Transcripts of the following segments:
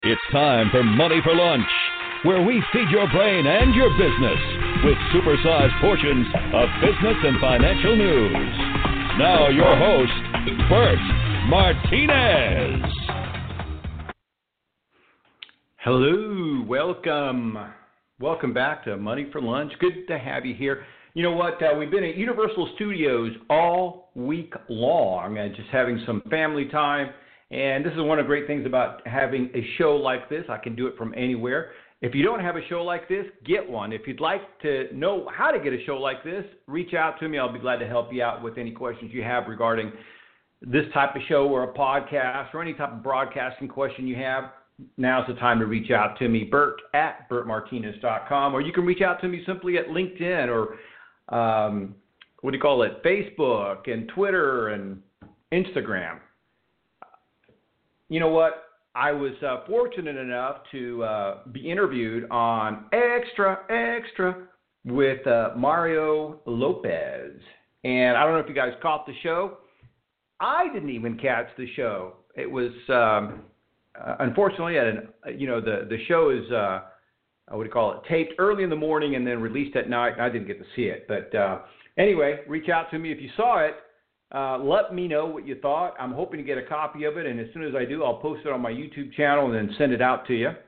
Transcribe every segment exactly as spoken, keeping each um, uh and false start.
It's time for Money for Lunch, where we feed your brain and your business with supersized portions of business and financial news. Now your host, Bert Martinez. Hello, welcome. Welcome back to Money for Lunch. Good to have you here. You know what? Uh, we've been at Universal Studios all week long and just having some family time. And this is one of the great things about having a show like this. I can do it from anywhere. If you don't have a show like this, get one. If you'd like to know how to get a show like this, reach out to me. I'll be glad to help you out with any questions you have regarding this type of show or a podcast or any type of broadcasting question you have. Now's the time to reach out to me, Bert at bert martinez dot com, or you can reach out to me simply at LinkedIn or um, what do you call it, Facebook and Twitter and Instagram. You know what? I was uh, fortunate enough to uh, be interviewed on Extra, Extra with uh, Mario Lopez. And I don't know if you guys caught the show. I didn't even catch the show. It was, um, uh, unfortunately, at an, you know, the, the show is, uh, what do you call it, taped early in the morning and then released at night. I didn't get to see it. But uh, anyway, reach out to me if you saw it. Uh, let me know what you thought. I'm hoping to get a copy of it, and as soon as I do, I'll post it on my YouTube channel and then send it out to you.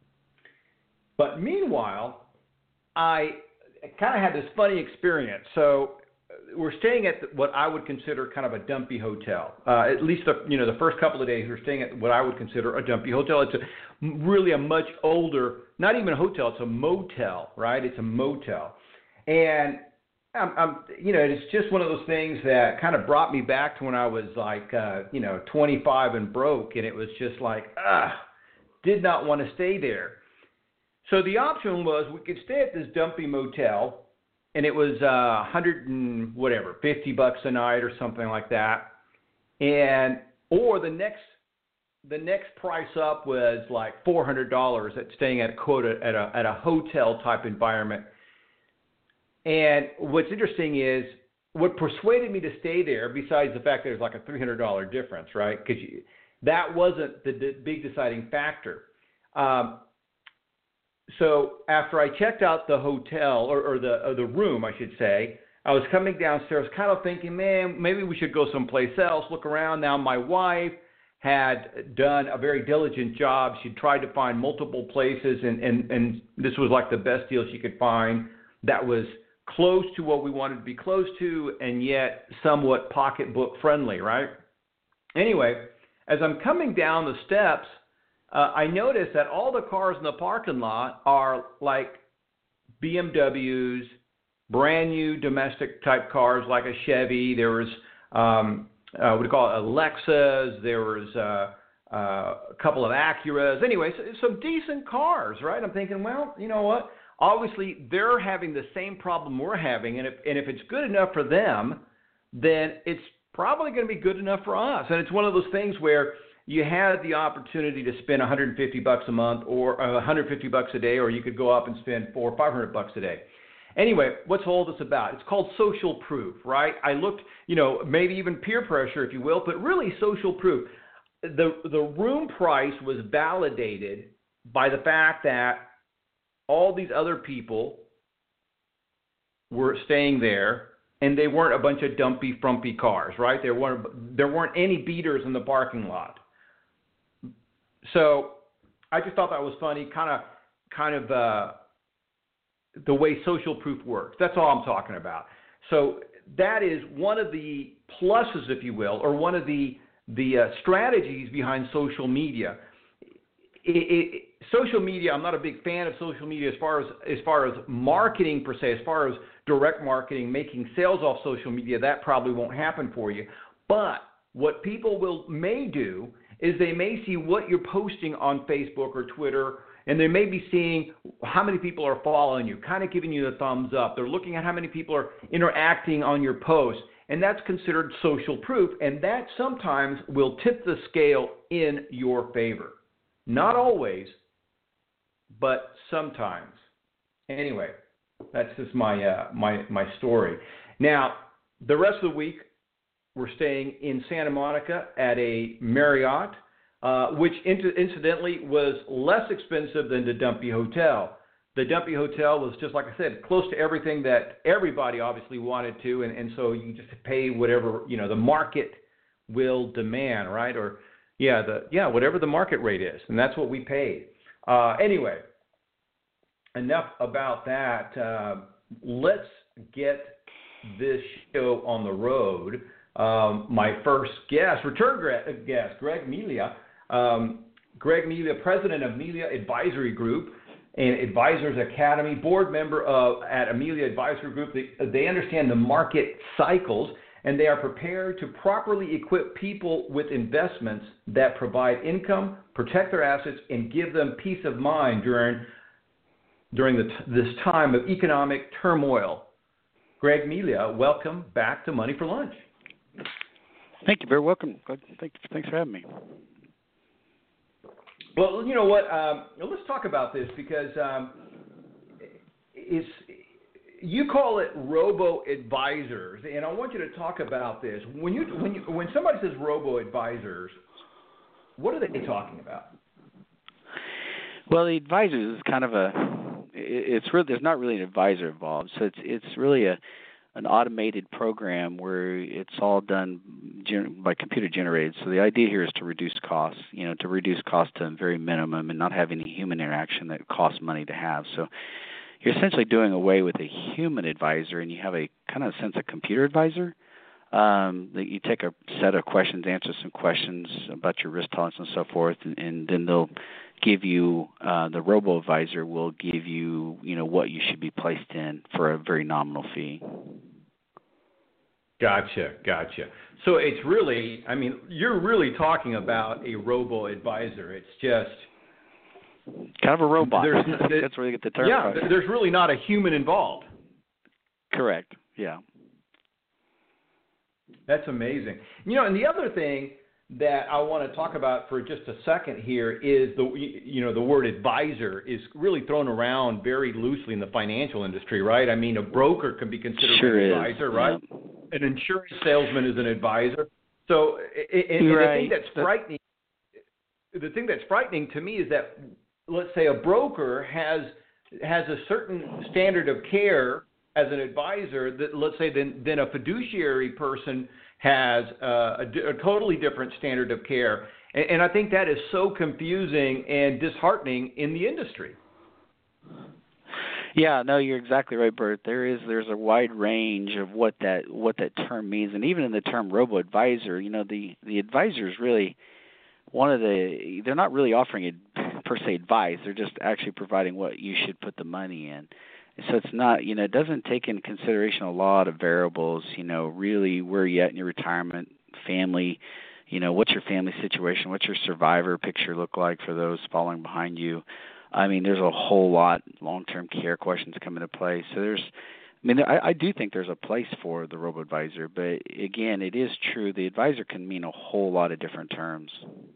But meanwhile, I kind of had this funny experience. So we're staying at what I would consider kind of a dumpy hotel. Uh, at least the you know the first couple of days, we're staying at what I would consider a dumpy hotel. It's a, really a much older, not even a hotel. It's a motel, right? It's a motel, and I'm, I'm, you know, it's just one of those things that kind of brought me back to when I was like, uh, you know, twenty-five and broke, and it was just like, ah, did not want to stay there. So the option was we could stay at this dumpy motel, and it was uh, one hundred and whatever, fifty bucks a night or something like that, and or the next, the next price up was like four hundred dollars at staying at a quota at a at a hotel type environment. And what's interesting is what persuaded me to stay there, besides the fact that there's like a three hundred dollars difference, right? Because that wasn't the d- big deciding factor. Um, so after I checked out the hotel, or, or the or the room, I should say, I was coming downstairs kind of thinking, man, maybe we should go someplace else, look around. Now my wife had done a very diligent job. She tried to find multiple places, and, and, and this was like the best deal she could find that was close to what we wanted to be close to, and yet somewhat pocketbook friendly, right? Anyway, as I'm coming down the steps, uh, I noticed that all the cars in the parking lot are like B M Ws, brand new domestic type cars like a Chevy. There was, um, uh, what do you call it, a Lexus. There was uh, uh, a couple of Acuras. Anyway, so, some decent cars, right? I'm thinking, well, you know what? Obviously, they're having the same problem we're having, and if and if it's good enough for them, then it's probably going to be good enough for us. And it's one of those things where you had the opportunity to spend one hundred fifty bucks a month, or uh, one hundred fifty bucks a day, or you could go up and spend four or five hundred bucks a day. Anyway, what's all this about? It's called social proof, right? I looked, you know, maybe even peer pressure, if you will, but really social proof. The the room price was validated by the fact that all these other people were staying there, and they weren't a bunch of dumpy, frumpy cars, right? There weren't there weren't any beaters in the parking lot. So I just thought that was funny, kind of, kind of uh, the way social proof works. That's all I'm talking about. So that is one of the pluses, if you will, or one of the the uh, strategies behind social media. It, it, social media, I'm not a big fan of social media as far as as far as marketing per se, as far as direct marketing, making sales off social media. That probably won't happen for you. But what people will may do is they may see what you're posting on Facebook or Twitter, and they may be seeing how many people are following you, kind of giving you the thumbs up. They're looking at how many people are interacting on your posts, and that's considered social proof, and that sometimes will tip the scale in your favor. Not always, but sometimes. Anyway, that's just my uh, my my story. Now, the rest of the week, we're staying in Santa Monica at a Marriott. uh, which incidentally was less expensive than the Dumpy Hotel. The Dumpy Hotel was just, like I said, close to everything that everybody obviously wanted to, and, and so you just pay whatever, you know, the market will demand, right? Or, yeah, the yeah, whatever the market rate is, and that's what we paid. Uh, anyway, enough about that. Uh, let's get this show on the road. Um, my first guest, return guest, Greg Melia. Um, Greg Melia, president of Melia Advisory Group and Advisors Academy, board member of, at Amelia Advisory Group. They, they understand the market cycles, and they are prepared to properly equip people with investments that provide income, protect their assets, and give them peace of mind during, during the, this time of economic turmoil. Greg Melia, welcome back to Money for Lunch. Thank you. Very welcome. Thanks, thanks for having me. Well, you know what? Um, let's talk about this because um, it's you call it robo-advisors, and I want you to talk about this. When you when you when somebody says robo-advisors, what are they talking about? Well, the advisors is kind of a it's really there's not really an advisor involved, so it's it's really a an automated program where it's all done gen- by computer generated. So the idea here is to reduce costs, you know, to reduce costs to a very minimum and not have any human interaction that costs money to have. So you're essentially doing away with a human advisor, and you have a kind of sense of computer advisor. Um, that you take a set of questions, answer some questions about your risk tolerance and so forth, and, and then they'll give you, uh, the robo-advisor will give you, you know, what you should be placed in for a very nominal fee. Gotcha, gotcha. So it's really, I mean, you're really talking about a robo-advisor. It's just... Kind of a robot. That's where you get the term. Yeah, from. There's really not a human involved. Correct, yeah. That's amazing. You know, and the other thing that I want to talk about for just a second here is the you know the word advisor is really thrown around very loosely in the financial industry, right? I mean, a broker can be considered sure an advisor, is. right? Yeah. An insurance salesman is an advisor. So, and, and right. the thing that's frightening, the thing that's frightening to me is that, let's say, a broker has has a certain standard of care as an advisor that, let's say, then then a fiduciary person has uh, a, a totally different standard of care. And, and I think that is so confusing and disheartening in the industry. Yeah, no, you're exactly right, Bert. There is there's a wide range of what that what that term means, and even in the term robo-advisor, you know, the the advisor is really one of the they're not really offering it per se advice. They're just actually providing what you should put the money in. So it's not, you know, it doesn't take into consideration a lot of variables, you know, really where you're at in your retirement, family, you know, what's your family situation, what's your survivor picture look like for those following behind you. I mean, there's a whole lot long-term care questions come into play. So there's, I mean, I, I do think there's a place for the robo-advisor, but again, it is true. The advisor can mean a whole lot of different terms.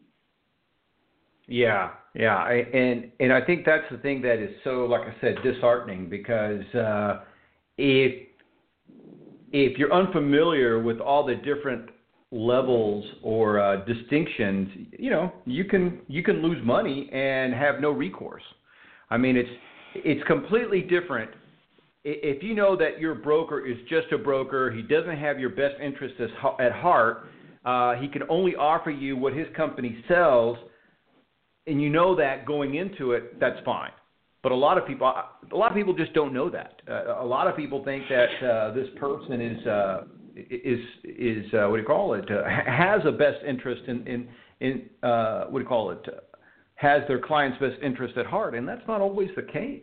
Yeah, yeah, I, and and I think that's the thing that is so, like I said, disheartening because uh, if if you're unfamiliar with all the different levels or uh, distinctions, you know, you can you can lose money and have no recourse. I mean, it's it's completely different. If you know that your broker is just a broker, he doesn't have your best interests at heart, uh, he can only offer you what his company sells. And you know that going into it, that's fine. But a lot of people, a lot of people just don't know that. Uh, a lot of people think that uh, this person is uh, is is uh, what do you call it? Uh, has a best interest in in in uh, what do you call it? Uh, has their client's best interest at heart, and that's not always the case.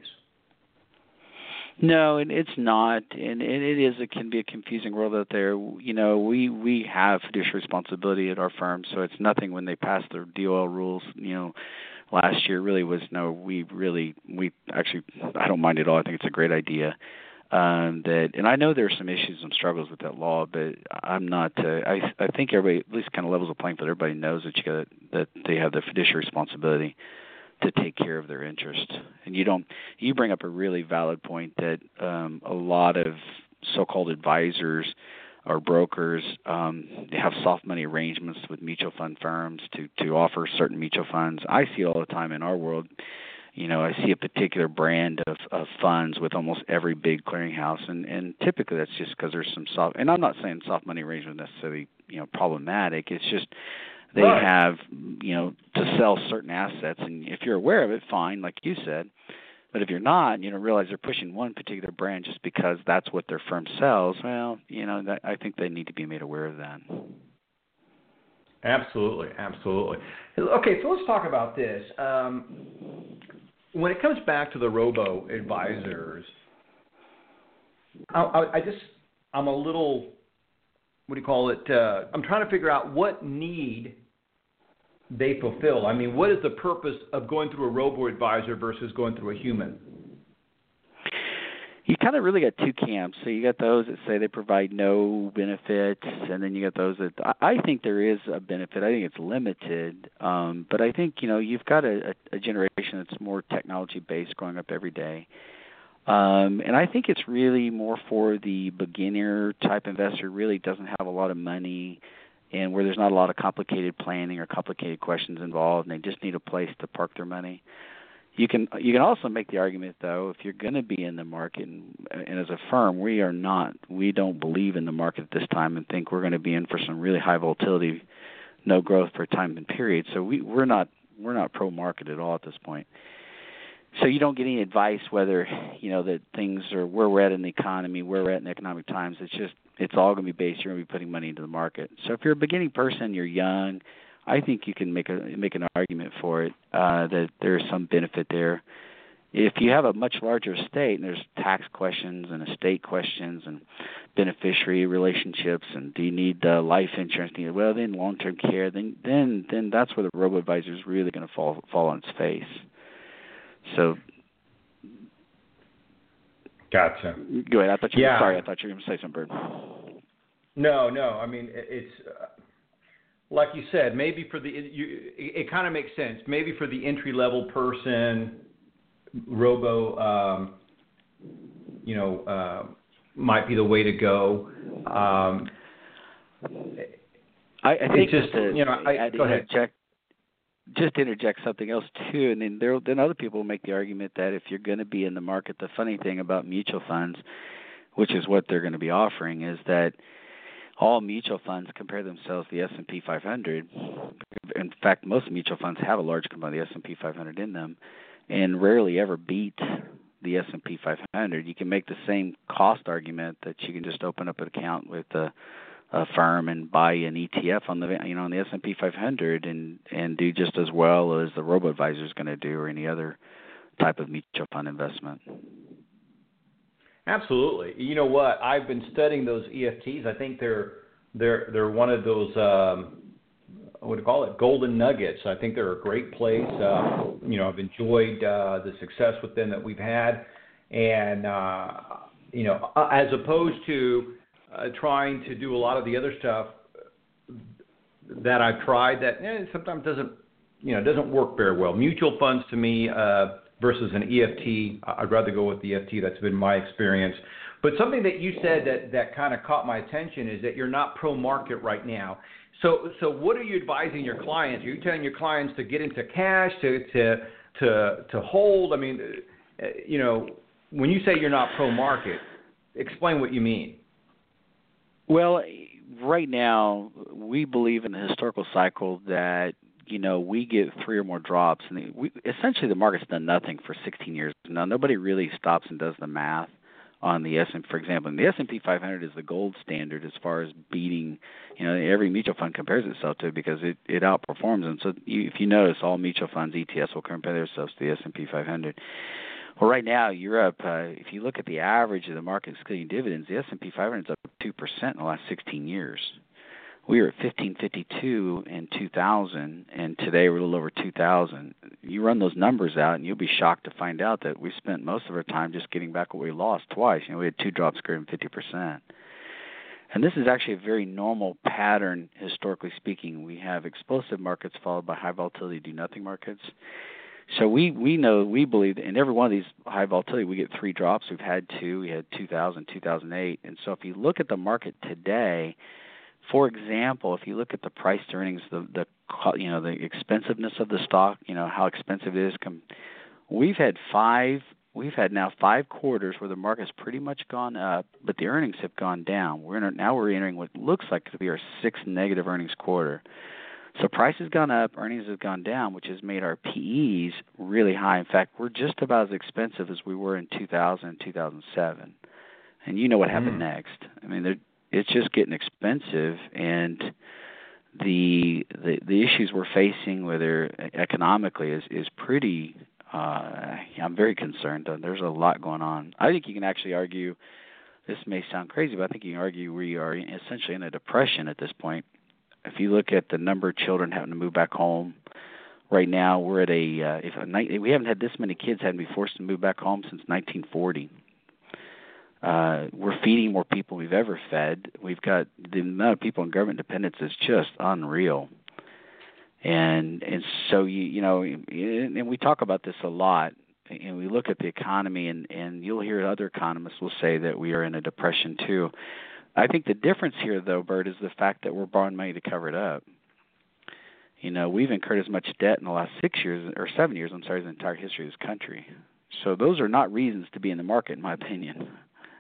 No, and it's not, and it is. It can be a confusing world out there. You know, we we have fiduciary responsibility at our firm, so it's nothing when they passed the D O L rules. You know, last year really was no. We really we actually I don't mind at all. I think it's a great idea. Um, that and I know there are some issues and struggles with that law, but I'm not. Uh, I I think everybody at least kind of levels the playing field. Everybody knows that you got that they have the fiduciary responsibility to take care of their interest. And you don't, you bring up a really valid point that um, a lot of so-called advisors or brokers. Um, they have soft money arrangements with mutual fund firms to, to offer certain mutual funds. I see it all the time in our world. You know, I see a particular brand of, of funds with almost every big clearinghouse, and, and typically that's just because there's some soft. And I'm not saying soft money arrangement is necessarily, you know, problematic. It's just they right. have, you know, to sell certain assets, and if you're aware of it, fine, like you said. But if you're not, you don't realize they're pushing one particular brand just because that's what their firm sells. Well, you know, that, I think they need to be made aware of that. Absolutely, absolutely. Okay, so let's talk about this. Um, when it comes back to the robo-advisors, I, I, I just, I'm a little, what do you call it, uh, I'm trying to figure out what need they fulfill. I mean, what is the purpose of going through a robo-advisor versus going through a human? You kind of really got two camps. So you got those that say they provide no benefits, and then you got those that I think there is a benefit. I think it's limited, um, but I think you know you've got a, a generation that's more technology based, growing up every day, um, and I think it's really more for the beginner type investor who really doesn't have a lot of money, and where there's not a lot of complicated planning or complicated questions involved, and they just need a place to park their money. You can you can also make the argument, though, if you're going to be in the market, and, and as a firm, we are not. We don't believe in the market at this time and think we're going to be in for some really high volatility, no growth for a time and period. So we, we're not we're not pro-market at all at this point. So you don't get any advice whether, you know, that things are where we're at in the economy, where we're at in economic times. It's just it's all going to be based. You're going to be putting money into the market. So if you're a beginning person, you're young, I think you can make a make an argument for it uh, that there's some benefit there. If you have a much larger estate and there's tax questions and estate questions and beneficiary relationships, and do you need uh, life insurance? Do you, well, then long-term care. Then then then that's where the robo-advisor is really going to fall fall on its face. So. Gotcha. Go ahead. I thought you. Yeah. Were, sorry, I thought you were going to say something, Bird. No, no. I mean, it's. Uh, Like you said, maybe for the it, you, it, it kind of makes sense. Maybe for the entry level person, robo, um, you know, uh, might be the way to go. Um, I, I think just to, you know, I, go ahead. Interject, just to interject something else too, and then there then other people make the argument that if you're going to be in the market, the funny thing about mutual funds, which is what they're going to be offering, is that all mutual funds compare themselves to the S and P five hundred. In fact, most mutual funds have a large component of the S and P five hundred in them and rarely ever beat the S and P five hundred. You can make the same cost argument that you can just open up an account with a, a firm and buy an E T F on the you know on the S and P five hundred and, and do just as well as the robo-advisor is going to do or any other type of mutual fund investment. Absolutely. You know what? I've been studying those E F Ts. I think they're they're they're one of those um, what do you call it? Golden nuggets. I think they're a great place. Uh, you know, I've enjoyed uh, the success with them that we've had, and uh, you know, as opposed to uh, trying to do a lot of the other stuff that I've tried that eh, sometimes doesn't you know doesn't work very well. Mutual funds to me. Uh, versus an E F T. I'd rather go with the E F T. That's been my experience. But something that you said that, that kind of caught my attention is that you're not pro-market right now. So so what are you advising your clients? Are you telling your clients to get into cash, to to to, to hold? I mean, you know, when you say you're not pro-market, explain what you mean. Well, right now, we believe in the historical cycle that you know, we get three or more drops, and we, essentially the market's done nothing for sixteen years. Now, nobody really stops and does the math on the S and P. For example, the S and P five hundred is the gold standard as far as beating. You know, every mutual fund compares itself to it because it, it outperforms them. So, you, if you notice, all mutual funds, E T Fs, will compare themselves to the S and P five hundred. Well, right now, Europe, uh, if you look at the average of the market excluding dividends, the S and P five hundred is up two percent in the last sixteen years. We were at fifteen fifty-two in two thousand, and today we're a little over two thousand. You run those numbers out, and you'll be shocked to find out that we spent most of our time just getting back what we lost twice. You know, we had two drops greater than fifty percent. And this is actually a very normal pattern, historically speaking. We have explosive markets followed by high volatility do-nothing markets. So we, we know, we believe that in every one of these high volatility, we get three drops. We've had two. We had two thousand, two thousand eight. And so if you look at the market today, for example, if you look at the price to earnings, the, the you know the expensiveness of the stock, you know how expensive it is. We've had five. We've had now five quarters where the market's pretty much gone up, but the earnings have gone down. We're in, now we're entering what looks like to be our sixth negative earnings quarter. So price has gone up, earnings have gone down, which has made our P Es really high. In fact, we're just about as expensive as we were in two thousand and two thousand seven. And you know what happened mm. next. I mean, it's just getting expensive, and the the, the issues we're facing, whether economically, is, is pretty uh, – I'm very concerned. There's a lot going on. I think you can actually argue – this may sound crazy, but I think you can argue we are essentially in a depression at this point. If you look at the number of children having to move back home, right now we're at a uh, if a, we haven't had this many kids having to be forced to move back home since nineteen forty. Uh, we're feeding more people than we've ever fed. We've got the amount of people in government dependence is just unreal, and and so you you know and we talk about this a lot, and we look at the economy, and and you'll hear other economists will say that we are in a depression too. I think the difference here, though, Bert, is the fact that we're borrowing money to cover it up. You know, we've incurred as much debt in the last six years, or seven years, I'm sorry, as the entire history of this country. So those are not reasons to be in the market, in my opinion.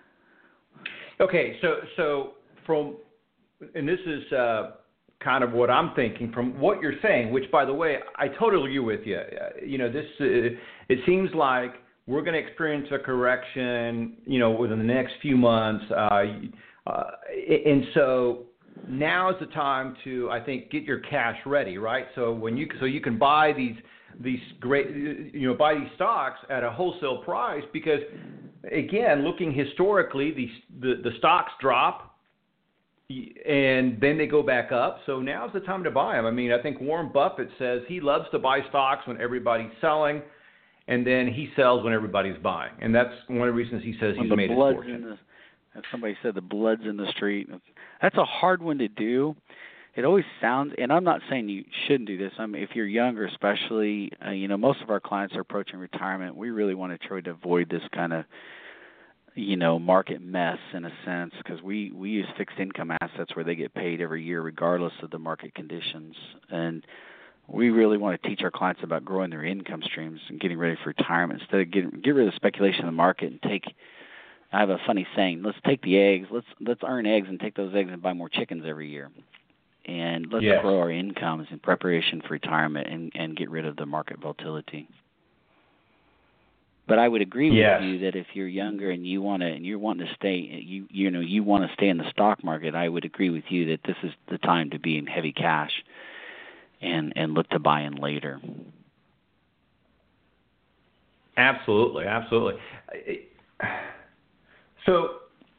Okay, so so from, and this is uh, kind of what I'm thinking from what you're saying, which, by the way, I totally agree with you. Uh, you know, this uh, it seems like we're going to experience a correction, you know, within the next few months. Uh, Uh, and so now is the time to, I think, get your cash ready, right? So when you so you can buy these these great, you know, buy these stocks at a wholesale price because, again, looking historically, these the, the stocks drop and then they go back up. So now's the time to buy them. I mean, I think Warren Buffett says he loves to buy stocks when everybody's selling, and then he sells when everybody's buying, and that's one of the reasons he says he's made his fortune. As somebody said, the blood's in the street. That's a hard one to do. It always sounds, and I'm not saying you shouldn't do this. I mean, if you're younger, especially, uh, you know, most of our clients are approaching retirement. We really want to try to avoid this kind of, you know, market mess in a sense, because we, we use fixed income assets where they get paid every year regardless of the market conditions. And we really want to teach our clients about growing their income streams and getting ready for retirement instead of getting get rid of the speculation in the market and take – I have a funny saying, let's take the eggs, let's let's earn eggs and take those eggs and buy more chickens every year. And let's yes. grow our incomes in preparation for retirement and, and get rid of the market volatility. But I would agree yes. with you that if you're younger and you want to and you're wanting to stay you you know you want to stay in the stock market, I would agree with you that this is the time to be in heavy cash and, and look to buy in later. Absolutely, absolutely. So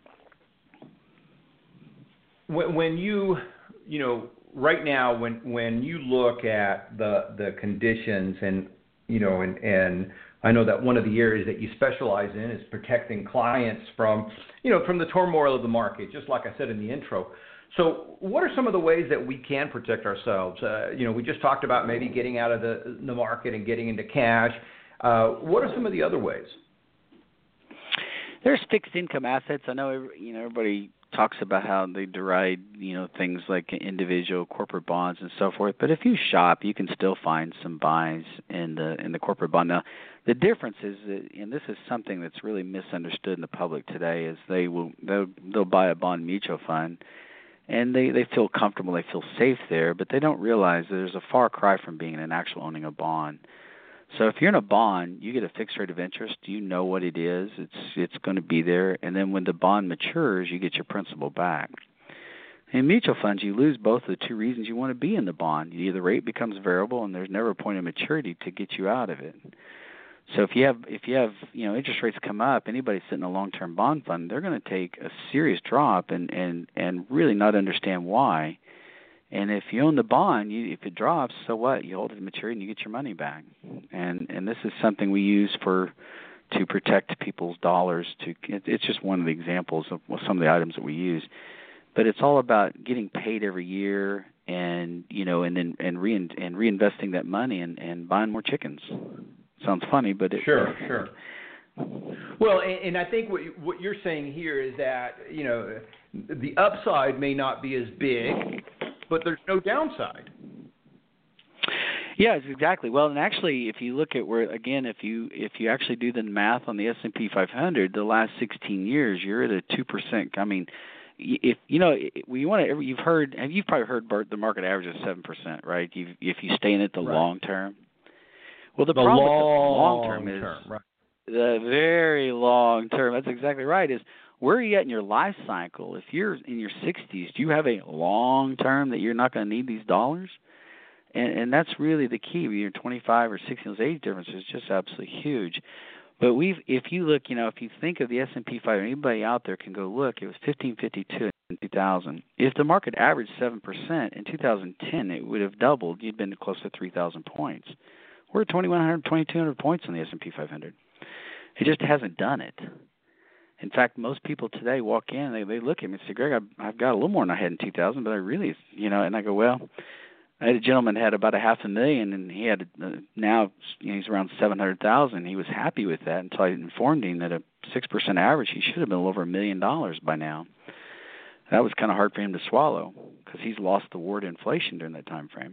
when, when you, you know, right now, when, when you look at the the conditions and, you know, and, and I know that one of the areas that you specialize in is protecting clients from, you know, from the turmoil of the market, just like I said in the intro. So what are some of the ways that we can protect ourselves? Uh, you know, we just talked about maybe getting out of the, the market and getting into cash. Uh, what are some of the other ways? There's fixed income assets. I know, you know, everybody talks about how they deride, you know, things like individual corporate bonds and so forth. But if you shop, you can still find some buys in the in the corporate bond. Now, the difference is that, and this is something that's really misunderstood in the public today, is they will they'll, they'll buy a bond mutual fund, and they, they feel comfortable, they feel safe there, but they don't realize that there's a far cry from being an actual owning a bond. So if you're in a bond, you get a fixed rate of interest. You know what it is. It's it's going to be there. And then when the bond matures, you get your principal back. In mutual funds, you lose both of the two reasons you want to be in the bond. Either the rate becomes variable, and there's never a point of maturity to get you out of it. So if you have if you have you know interest rates come up, anybody sitting in a long-term bond fund, they're going to take a serious drop and and and really not understand why. And if you own the bond, you, if it drops, so what? You hold it to maturity and you get your money back. And and this is something we use for to protect people's dollars. To it, it's just one of the examples of some of the items that we use. But it's all about getting paid every year and you know, and then and re and reinvesting that money and, and buying more chickens. Sounds funny, but it, sure, sure. Well, and, and I think what you, what you're saying here is that you know the upside may not be as big, but there's no downside. Yeah, exactly. Well, and actually, if you look at where again, if you if you actually do the math on the S and P five hundred, the last sixteen years, you're at a two percent. I mean, if you know, we want to. You've heard, have you probably heard, Bert, the market average is seven percent, right? You, if you stay in it the right. long term. Well, the, the problem long, with the long term is term, right. the very long term. That's exactly right. Is where are you at in your life cycle? If you're in your sixties, do you have a long term that you're not going to need these dollars? And, and that's really the key. When you're twenty-five or sixty, those age differences is just absolutely huge. But we've, if you look, you know, if you think of the S and P five hundred, anybody out there can go look. It was fifteen fifty-two in two thousand. If the market averaged seven percent in two thousand ten, it would have doubled. You'd been close to three thousand points. We're at twenty-one hundred, twenty-two hundred points on the S and P five hundred. It just hasn't done it. In fact, most people today walk in, they they look at me and say, Greg, I've, I've got a little more than I had in two thousand, but I really, you know, and I go, well, I had a gentleman who had about a half a million, and he had uh, now you know, he's around seven hundred thousand. He was happy with that until I informed him that a six percent average, he should have been over a million dollars by now. That was kind of hard for him to swallow because he's lost the war to inflation during that time frame.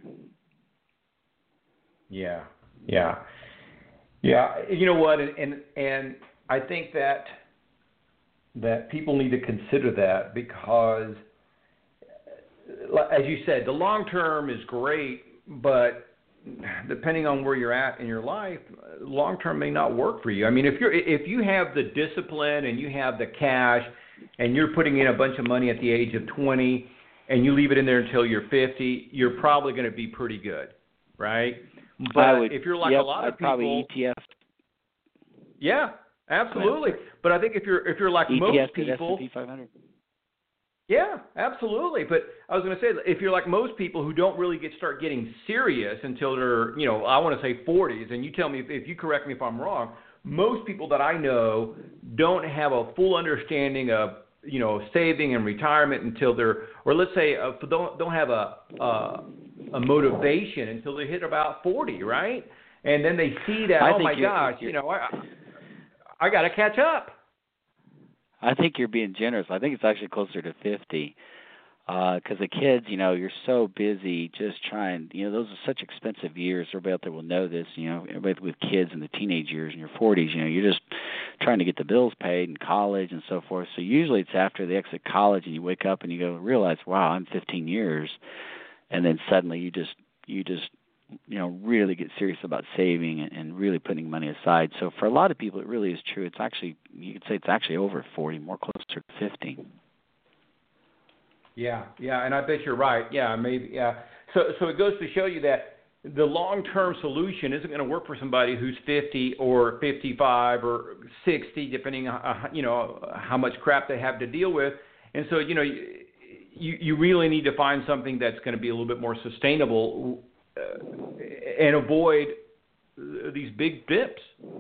Yeah, yeah, yeah. You know what? And and, and I think that that people need to consider that because, as you said, the long term is great, but depending on where you're at in your life, long term may not work for you. I mean, if you're if you have the discipline and you have the cash, and you're putting in a bunch of money at the age of twenty, and you leave it in there until you're fifty, you're probably going to be pretty good, right? But would, if you're like yep, a lot I'd of people, probably E T F. Yeah, absolutely. But I think if you're if you're like E T F most to people, S and P five hundred. Yeah, absolutely. But I was going to say, if you're like most people who don't really get start getting serious until they're, you know, I want to say forties, and you tell me if, if you correct me if I'm wrong. Most people that I know don't have a full understanding of, you know, saving and retirement until they're, or let's say, uh, don't don't have a uh, a motivation until they hit about forty, right? And then they see that, I oh think my you're, gosh, you're, you know, I I got to catch up. I think you're being generous. I think it's actually closer to fifty. Because uh, the kids, you know, you're so busy just trying, you know, those are such expensive years. Everybody out there will know this, you know, everybody with kids in the teenage years in your forties, you know, you're just trying to get the bills paid and college and so forth. So usually it's after they exit college and you wake up and you go realize, wow, I'm fifteen years. And then suddenly you just, you just, you know, really get serious about saving and, and really putting money aside. So for a lot of people, it really is true. It's actually, you could say it's actually over forty, more closer to fifty. Yeah, yeah, and I bet you're right. Yeah, maybe. Yeah. So, so it goes to show you that the long-term solution isn't going to work for somebody who's fifty or fifty-five or sixty, depending on, you know, how much crap they have to deal with. And so, you know, you you really need to find something that's going to be a little bit more sustainable uh, and avoid these big dips.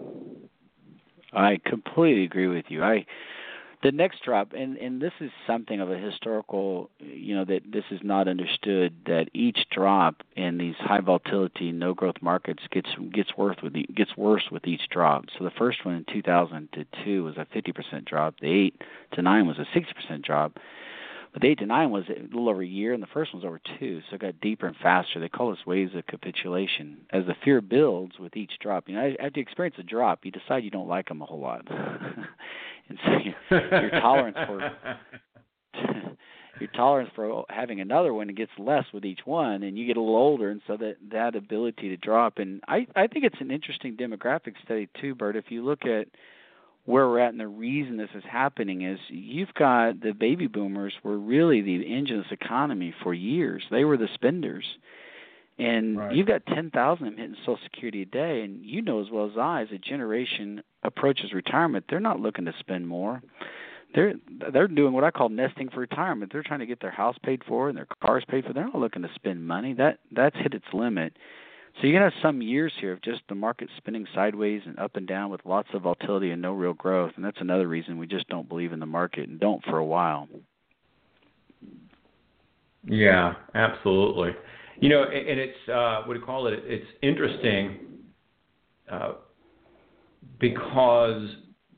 I completely agree with you. I. The next drop, and, and this is something of a historical, you know, that this is not understood, that each drop in these high volatility, no growth markets gets gets worse with the, gets worse with each drop. So the first one in two thousand two was a fifty percent drop. The eight to nine was a sixty percent drop. But the eight to nine was a little over a year, and the first one was over two, so it got deeper and faster. They call this waves of capitulation. As the fear builds with each drop, you know, after you experience a drop, you decide you don't like them a whole lot. And so your, your tolerance for your tolerance for having another one, it gets less with each one, and you get a little older, and so that that ability to drop. And I, I think it's an interesting demographic study too, Bert. If you look at where we're at and the reason this is happening is you've got the baby boomers were really the engine of this economy for years. They were the spenders. And right. You've got ten thousand of them hitting Social Security a day, and you know as well as I, as a generation approaches retirement, they're not looking to spend more. They're they're doing what I call nesting for retirement. They're trying to get their house paid for and their cars paid for. They're not looking to spend money. That that's hit its limit. So you're going to have some years here of just the market spinning sideways and up and down with lots of volatility and no real growth, and that's another reason we just don't believe in the market and don't for a while. Yeah, absolutely. You know, and, and it's uh, what do you call it? It's interesting uh, because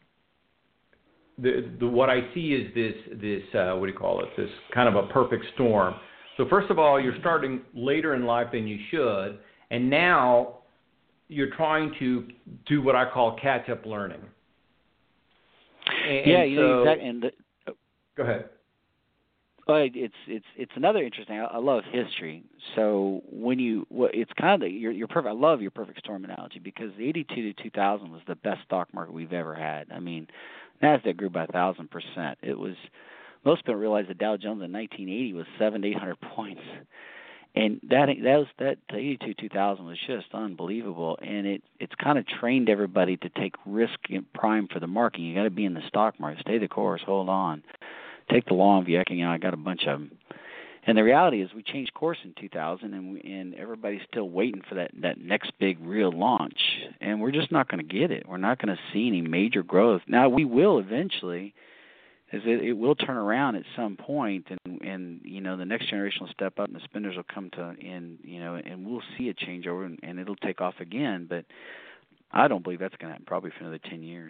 the, the what I see is this this uh, what do you call it? This kind of a perfect storm. So first of all, you're starting later in life than you should, and now you're trying to do what I call catch-up learning. And yeah, you so, know exactly. And the, go ahead. Well, it's it's it's another interesting. I, I love history. So when you, well, it's kind of your your perfect. I love your perfect storm analogy because the eighty-two to two thousand was the best stock market we've ever had. I mean, NASDAQ grew by a thousand percent. It was most people realize the Dow Jones in nineteen eighty was seven to eight hundred points, and that that was that eighty-two two thousand was just unbelievable. And it it's kind of trained everybody to take risk in prime for the market. You got to be in the stock market, stay the course, hold on. Take the long view. You know, I got a bunch of them. And the reality is we changed course in two thousand, and we, and everybody's still waiting for that, that next big real launch. And we're just not going to get it. We're not going to see any major growth. Now, we will eventually, as it, it will turn around at some point, and, and, you know, the next generation will step up and the spenders will come to, and, you know, and we'll see a changeover, and, and it'll take off again. But I don't believe that's going to happen probably for another ten years.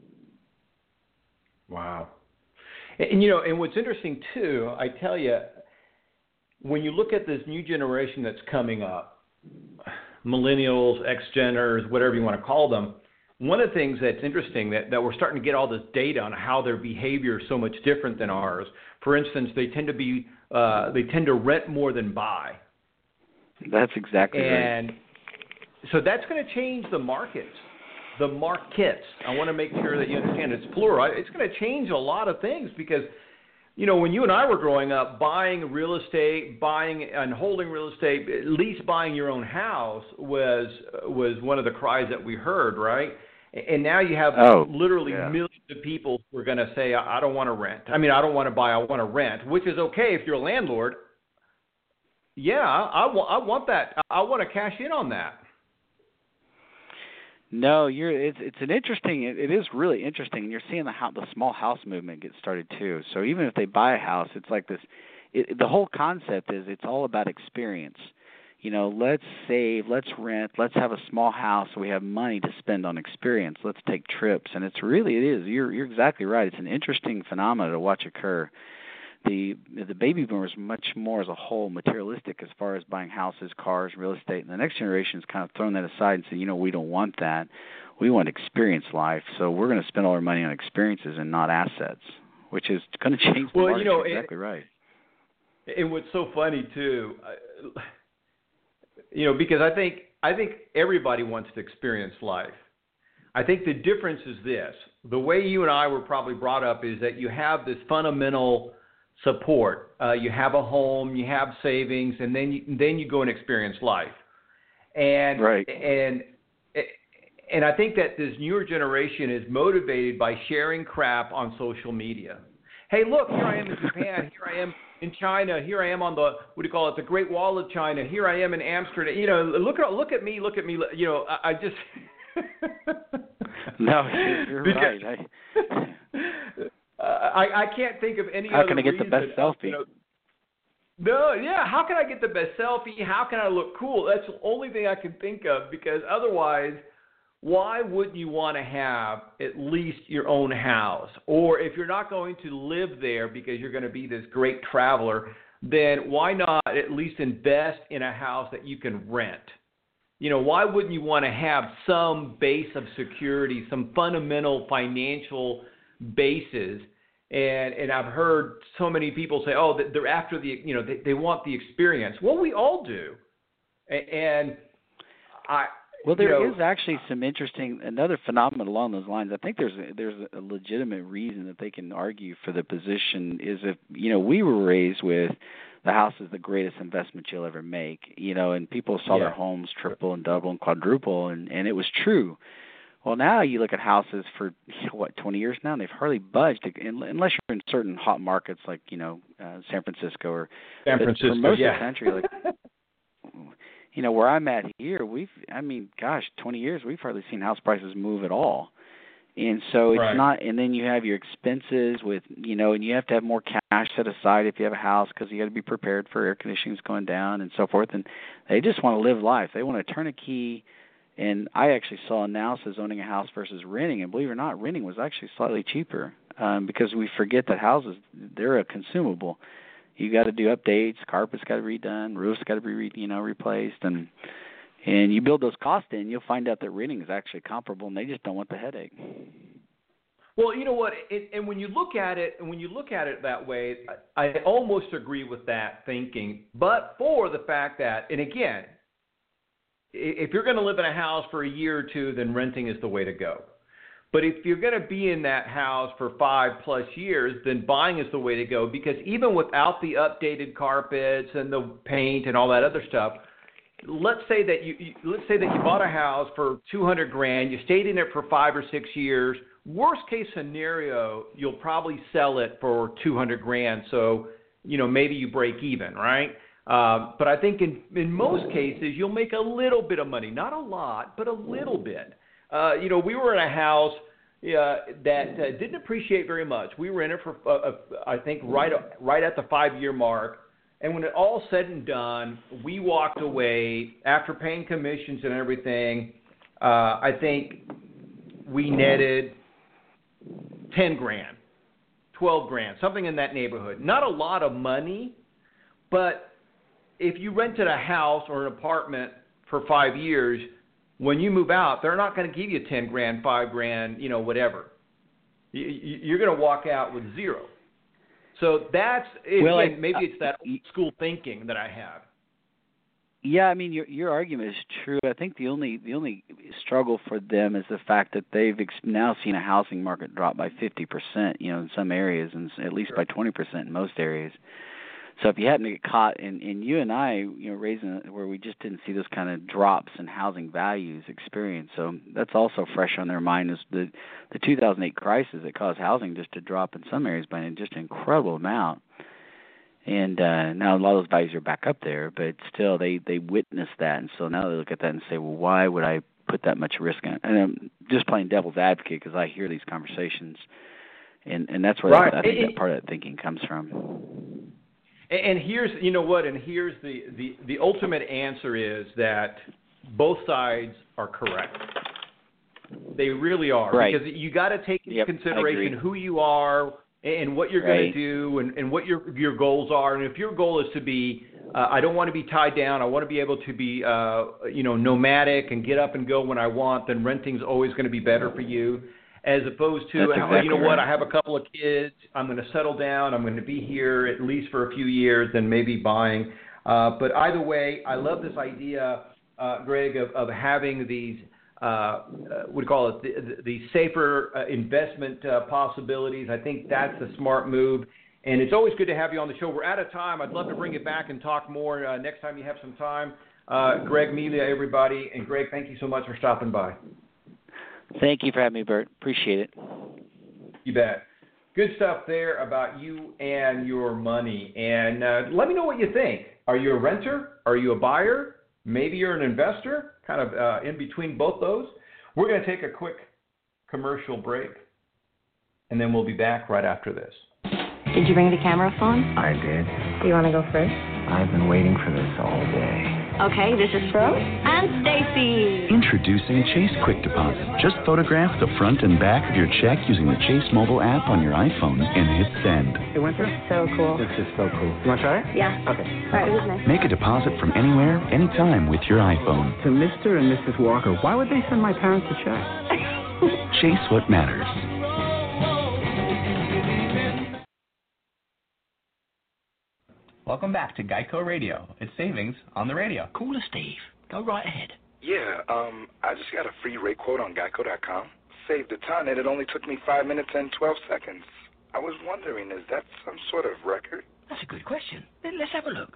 Wow. And, you know, and what's interesting, too, I tell you, when you look at this new generation that's coming up, millennials, X-Geners, whatever you want to call them, one of the things that's interesting that, that we're starting to get all this data on how their behavior is so much different than ours. For instance, they tend to be, uh, they tend to rent more than buy. That's exactly and right. And so that's going to change the market. The markets. I want to make sure that you understand it's plural. It's going to change a lot of things because, you know, when you and I were growing up, buying real estate, buying and holding real estate, at least buying your own house was was one of the cries that we heard, right? And now you have oh, literally yeah. millions of people who are going to say, I don't want to rent. I mean, I don't want to buy, I want to rent, which is okay if you're a landlord. Yeah, I, I, I want that. I want to cash in on that. No, you're. It's it's an interesting. It, it is really interesting, and you're seeing the how the small house movement get started too. So even if they buy a house, it's like this. It, the whole concept is it's all about experience. You know, let's save, let's rent, let's have a small house so we have money to spend on experience. Let's take trips, and it's really it is. You're you're exactly right. It's an interesting phenomenon to watch occur. The the baby boomers much more as a whole materialistic as far as buying houses, cars, real estate. And the next generation is kind of thrown that aside and say, you know, we don't want that. We want experience life. So we're going to spend all our money on experiences and not assets, which is going to change the well, market. You know, You're exactly it, right. And what's so funny too, uh, you know, because I think I think everybody wants to experience life. I think the difference is this: the way you and I were probably brought up is that you have this fundamental support. Uh, you have a home, you have savings, and then you, then you go and experience life. And right. and and I think that this newer generation is motivated by sharing crap on social media. Hey, look, here I am in Japan. Here I am in China. Here I am on the what do you call it? The Great Wall of China. Here I am in Amsterdam. You know, look at look at me. Look at me. You know, I, I just. No, you're because, right. I... Uh, I, I can't think of any How other can I get reason. the best selfie? You know, no, yeah. How can I get the best selfie? How can I look cool? That's the only thing I can think of because otherwise, why wouldn't you want to have at least your own house? Or if you're not going to live there because you're going to be this great traveler, then why not at least invest in a house that you can rent? You know, why wouldn't you want to have some base of security, some fundamental financial bases? And and I've heard so many people say, oh, they're after the, you know, they, they want the experience. Well, we all do. And I, well, there you know, is actually some interesting, another phenomenon along those lines. I think there's a, there's a legitimate reason that they can argue for the position is if, you know, we were raised with the house is the greatest investment you'll ever make, you know, and people saw yeah. their homes triple and double and quadruple, and, and it was true. Well, now you look at houses for, you know, what, twenty years now, and they've hardly budged, unless you're in certain hot markets like, you know, uh, San Francisco or San Francisco, for most yeah. of the country. Like, you know, where I'm at here, we've, I mean, gosh, twenty years, we've hardly seen house prices move at all. And so it's right. not, and then you have your expenses with, you know, and you have to have more cash set aside if you have a house because you got to be prepared for air conditioning's going down and so forth. And they just want to live life. They want to turn a key. And I actually saw analysis owning a house versus renting, and believe it or not, renting was actually slightly cheaper um, because we forget that houses, they're a consumable. You got to do updates, carpets got to be redone, roofs got to be re, you know replaced, and and you build those costs in, you'll find out that renting is actually comparable, and they just don't want the headache. Well, you know what, it, and when you look at it, and when you look at it that way, I, I almost agree with that thinking, but for the fact that, and again, if you're going to live in a house for a year or two, then renting is the way to go. But if you're going to be in that house for five plus years, then buying is the way to go, because even without the updated carpets and the paint and all that other stuff, let's say that you, you let's say that you bought a house for two hundred grand, you stayed in it for five or six years. Worst case scenario, you'll probably sell it for two hundred grand. So, you know, maybe you break even, right? Uh, but I think in, in most cases, you'll make a little bit of money. Not a lot, but a little bit. Uh, you know, we were in a house uh, that uh, didn't appreciate very much. We were in it for, uh, uh, I think, right right at the five-year mark. And when it all said and done, we walked away after paying commissions and everything. Uh, I think we netted ten grand, twelve grand, something in that neighborhood. Not a lot of money, but if you rented a house or an apartment for five years, when you move out, they're not going to give you ten grand, five grand, you know, whatever. You're going to walk out with zero. So that's, well, again, I, maybe uh, it's that old school thinking that I have. Yeah, I mean, your your argument is true. I think the only the only struggle for them is the fact that they've ex- now seen a housing market drop by fifty percent, you know, in some areas, and at least by twenty percent in most areas. So if you happen to get caught, and, and you and I, you know, raising where we just didn't see those kind of drops in housing values experience. So that's also fresh on their mind is the the two thousand eight crisis that caused housing just to drop in some areas by just an incredible amount. And uh, now a lot of those values are back up there, but still they, they witnessed that. And so now they look at that and say, well, why would I put that much risk in it? And I'm just playing devil's advocate because I hear these conversations. And, and that's where right. I think it, that part of that thinking comes from. And here's, you know what, and here's the, the, the ultimate answer is that both sides are correct. They really are. Right. Because you got to take into yep, consideration who you are and what you're right. going to do and, and what your your goals are. And if your goal is to be, uh, I don't want to be tied down, I want to be able to be, uh, you know, nomadic and get up and go when I want, then renting's always going to be better for you. As opposed to, exactly oh, you know what, right. I have a couple of kids, I'm going to settle down, I'm going to be here at least for a few years, then maybe buying. Uh, but either way, I love this idea, uh, Greg, of, of having these, uh, uh, what do you call it, the, the safer uh, investment uh, possibilities. I think that's a smart move. And it's always good to have you on the show. We're out of time. I'd love to bring it back and talk more uh, next time you have some time. Uh, Greg Melia, everybody. And Greg, thank you so much for stopping by. Thank you for having me, Bert. Appreciate it. You bet. Good stuff there about you and your money. And uh, let me know what you think. Are you a renter? Are you a buyer? Maybe you're an investor, kind of uh, in between both those. We're going to take a quick commercial break, and then we'll be back right after this. Did you bring the camera phone? I did. Do you want to go first? I've been waiting for this all day. Okay, this is Rose and Stacy. Introducing Chase Quick Deposit. Just photograph the front and back of your check using the Chase mobile app on your iPhone and hit send. It went through? So cool. This is so cool. You want to try it? Yeah. Okay. All right, it was nice. Make a deposit from anywhere, anytime with your iPhone. To Mister and Missus Walker, why would they send my parents a check? Chase what matters. Welcome back to Geico Radio. It's savings on the radio. Call us, Steve. Go right ahead. Yeah, um, I just got a free rate quote on Geico dot com. Saved a ton, and it only took me five minutes and twelve seconds. I was wondering, is that some sort of record? That's a good question. Let's have a look.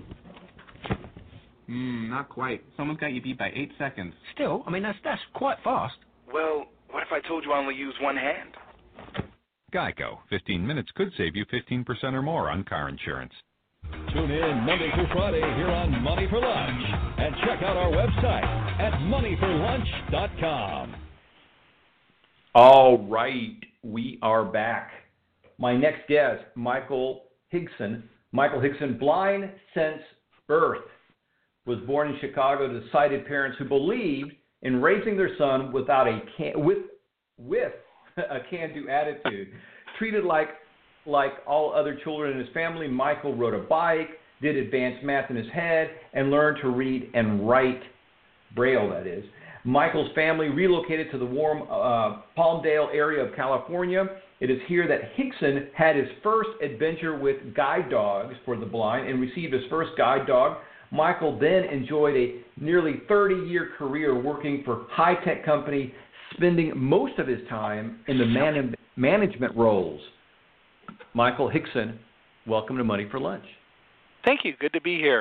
Hmm, not quite. Someone's got you beat by eight seconds. Still, I mean, that's that's quite fast. Well, what if I told you I only use one hand? Geico. fifteen minutes could save you fifteen percent or more on car insurance. Tune in Monday through Friday here on Money for Lunch and check out our website at money for lunch dot com. All right, we are back. My next guest, Michael Higson. Michael Higson, blind since birth, was born in Chicago to sighted parents who believed in raising their son without a can, with with a can-do attitude. Treated like like all other children in his family, Michael rode a bike, did advanced math in his head, and learned to read and write, Braille that is. Michael's family relocated to the warm uh, Palmdale area of California. It is here that Higson had his first adventure with guide dogs for the blind and received his first guide dog. Michael then enjoyed a nearly thirty-year career working for high-tech company, spending most of his time in the man- management roles. Michael Higson, welcome to Money for Lunch. Thank you. Good to be here.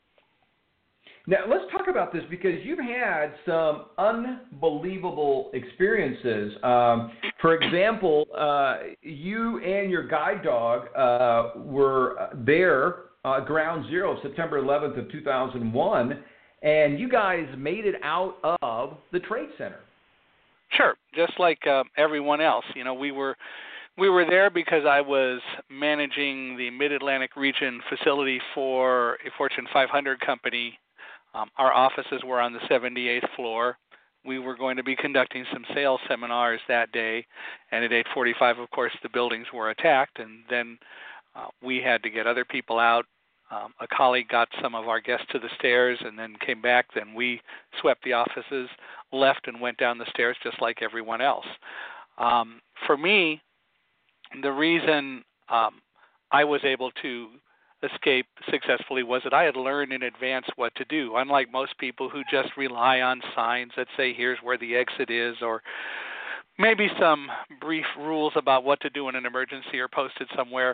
Now, let's talk about this because you've had some unbelievable experiences. Um, for example, uh, you and your guide dog uh, were there, uh, ground zero, September eleventh of two thousand one, and you guys made it out of the Trade Center. Sure, just like uh, everyone else. You know, we were we were there because I was managing the Mid-Atlantic region facility for a Fortune five hundred company. Um, our offices were on the seventy-eighth floor. We were going to be conducting some sales seminars that day, and at eight forty-five, of course, the buildings were attacked, and then uh, we had to get other people out. Um, a colleague got some of our guests to the stairs and then came back. Then we swept the offices, left, and went down the stairs just like everyone else. Um, for me, the reason um, I was able to escape successfully was that I had learned in advance what to do. Unlike most people who just rely on signs that say here's where the exit is, or maybe some brief rules about what to do in an emergency are posted somewhere,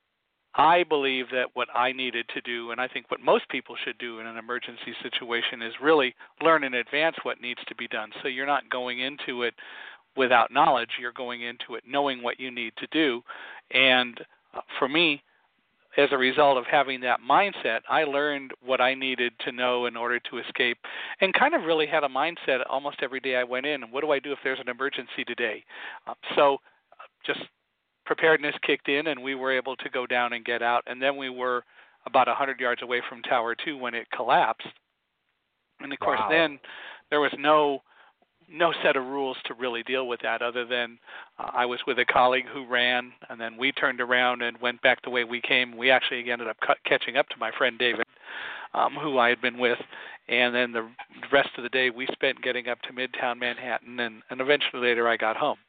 I believe that what I needed to do, and I think what most people should do in an emergency situation, is really learn in advance what needs to be done. So you're not going into it without knowledge. You're going into it knowing what you need to do. And uh, for me, as a result of having that mindset, I learned what I needed to know in order to escape, and kind of really had a mindset almost every day I went in. What do I do if there's an emergency today? Uh, so uh, just preparedness kicked in, and we were able to go down and get out. And then we were about one hundred yards away from Tower two when it collapsed. And, of course, wow. then there was no no set of rules to really deal with that other than uh, I was with a colleague who ran, and then we turned around and went back the way we came. We actually ended up cu- catching up to my friend David, um, who I had been with, and then the rest of the day we spent getting up to Midtown Manhattan, and, and eventually later I got home.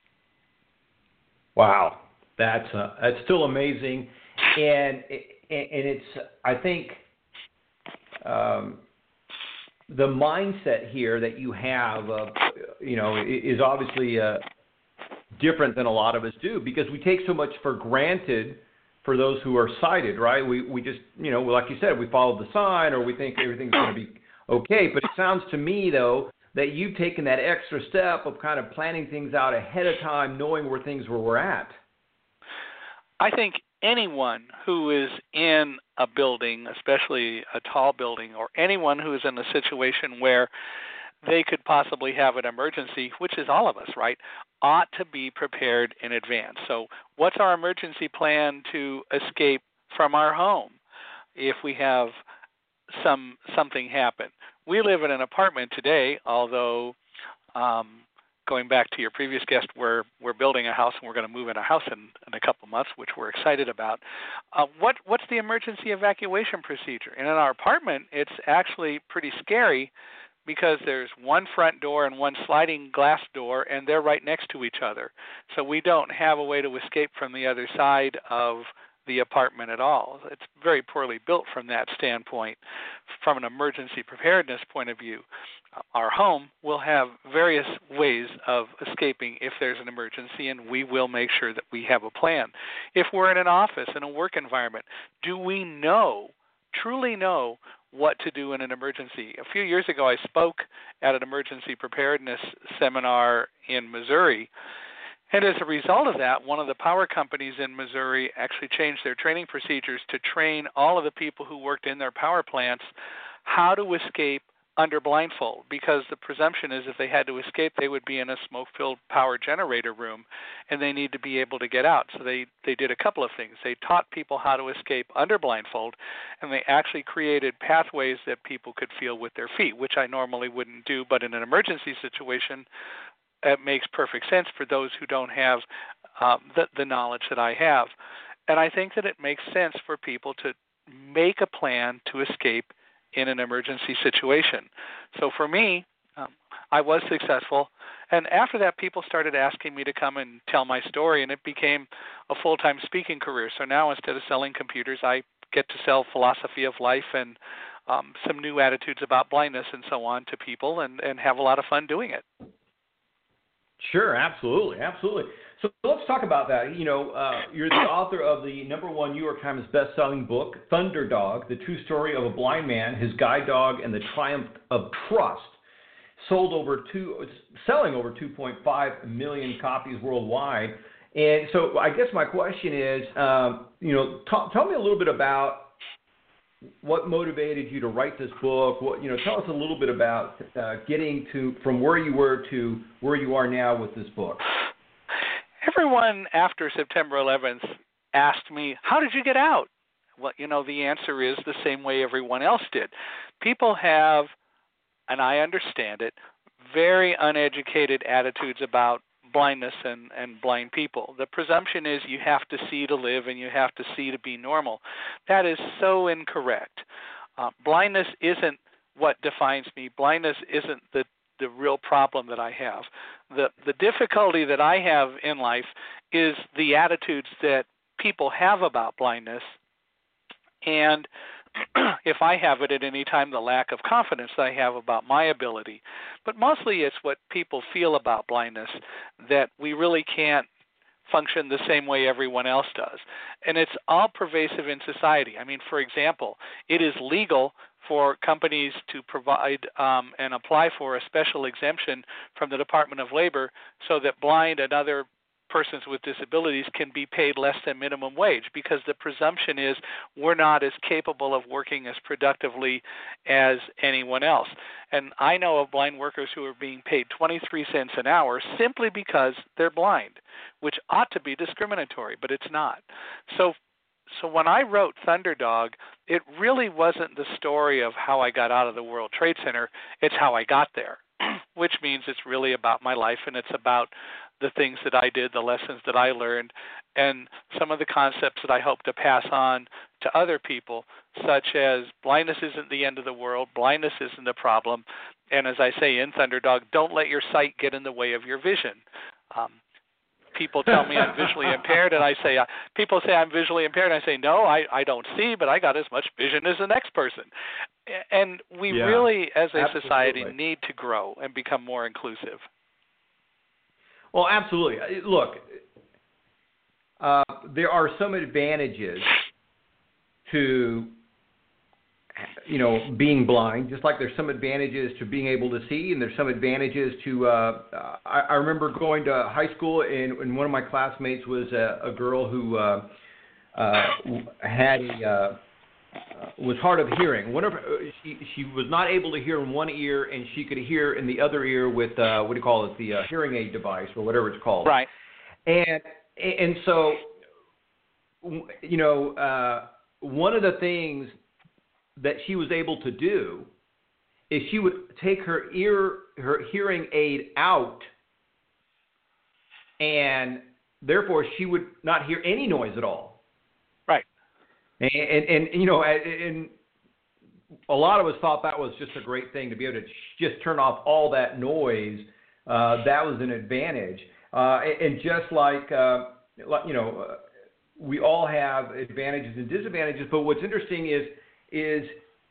Wow, that's uh, that's still amazing, and and it's I think um, the mindset here that you have, uh, you know, is obviously uh, different than a lot of us do because we take so much for granted for those who are sighted, right? We we just, you know, like you said, we follow the sign or we think everything's going to be okay. But it sounds to me, though, that you've taken that extra step of kind of planning things out ahead of time, knowing where things were, were at. I think anyone who is in a building, especially a tall building, or anyone who is in a situation where they could possibly have an emergency, which is all of us, right, ought to be prepared in advance. So what's our emergency plan to escape from our home if we have some something happen? We live in an apartment today, although um, going back to your previous guest, we're, we're building a house and we're going to move in a house in, in a couple months, which we're excited about. Uh, what what's the emergency evacuation procedure? And in our apartment, it's actually pretty scary because there's one front door and one sliding glass door, and they're right next to each other. So we don't have a way to escape from the other side of the apartment at all. It's very poorly built from that standpoint. From an emergency preparedness point of view, our home will have various ways of escaping if there's an emergency, and we will make sure that we have a plan. If we're in an office, in a work environment, do we know, truly know, what to do in an emergency? A few years ago, I spoke at an emergency preparedness seminar in Missouri, and as a result of that, one of the power companies in Missouri actually changed their training procedures to train all of the people who worked in their power plants how to escape under blindfold, because the presumption is if they had to escape, they would be in a smoke-filled power generator room, and they need to be able to get out. So they, they did a couple of things. They taught people how to escape under blindfold, and they actually created pathways that people could feel with their feet, which I normally wouldn't do, but in an emergency situation, it makes perfect sense for those who don't have um, the, the knowledge that I have. And I think that it makes sense for people to make a plan to escape in an emergency situation. So for me, um, I was successful. And after that, people started asking me to come and tell my story, and it became a full-time speaking career. So now instead of selling computers, I get to sell philosophy of life and um, some new attitudes about blindness and so on to people, and, and have a lot of fun doing it. Sure, absolutely, absolutely. So let's talk about that. You know, uh, you're the author of the number one New York Times best-selling book, Thunderdog, The True Story of a Blind Man, His Guide Dog, and the Triumph of Trust. Sold over two, it's selling over two point five million copies worldwide. And so I guess my question is, um, you know, t- tell me a little bit about what motivated you to write this book. What, you know, tell us a little bit about uh, getting to from where you were to where you are now with this book. Everyone after September eleventh asked me, how did you get out? Well, you know, the answer is the same way everyone else did. People have, and I understand it, very uneducated attitudes about blindness and, and blind people. The presumption is you have to see to live and you have to see to be normal. That is so incorrect. Uh, blindness isn't what defines me. Blindness isn't the the real problem that I have. The the difficulty that I have in life is the attitudes that people have about blindness, and if I have it at any time, the lack of confidence that I have about my ability. But mostly it's what people feel about blindness, that we really can't function the same way everyone else does. And it's all pervasive in society. I mean, for example, it is legal for companies to provide um, and apply for a special exemption from the Department of Labor so that blind and other persons with disabilities can be paid less than minimum wage, because the presumption is we're not as capable of working as productively as anyone else. And I know of blind workers who are being paid twenty-three cents an hour simply because they're blind, which ought to be discriminatory, but it's not. So So when I wrote Thunderdog, it really wasn't the story of how I got out of the World Trade Center. It's how I got there, which means it's really about my life, and it's about the things that I did, the lessons that I learned, and some of the concepts that I hope to pass on to other people, such as blindness isn't the end of the world, blindness isn't a problem, and as I say in Thunderdog, don't let your sight get in the way of your vision. Um, People tell me I'm visually impaired, and I say, uh, people say I'm visually impaired, and I say, no, I, I don't see, but I got as much vision as the next person. And we yeah, really, as a absolutely. society, need to grow and become more inclusive. Well, absolutely. Look, uh, there are some advantages to, you know, being blind, just like there's some advantages to being able to see, and there's some advantages to, uh, I, I remember going to high school, and, and one of my classmates was a, a girl who uh, uh, had a, uh, was hard of hearing. One of her, she, she was not able to hear in one ear, and she could hear in the other ear with, uh, what do you call it, the uh, hearing aid device, or whatever it's called. Right. And, and so, you know, uh, one of the things that she was able to do is she would take her ear, her hearing aid out, and therefore she would not hear any noise at all. Right. And, and, and you know, and a lot of us thought that was just a great thing to be able to just turn off all that noise. Uh, that was an advantage. Uh, and just like, uh, you know, uh, we all have advantages and disadvantages, but what's interesting is, is